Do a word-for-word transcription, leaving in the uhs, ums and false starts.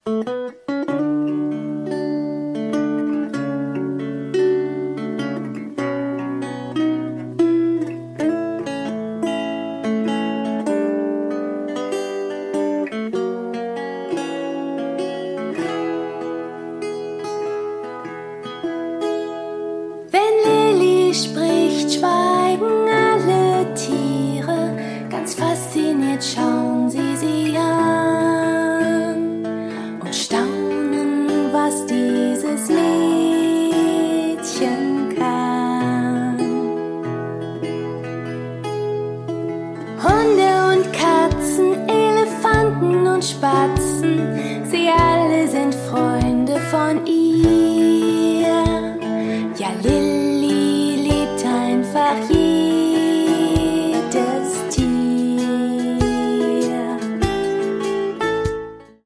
Spricht, schweigen alle Tiere, ganz fasziniert schauen sie sie an und staunen, was dieses Mädchen kann. Hunde und Katzen, Elefanten und Spatzen, sie alle sind Freunde von ihr.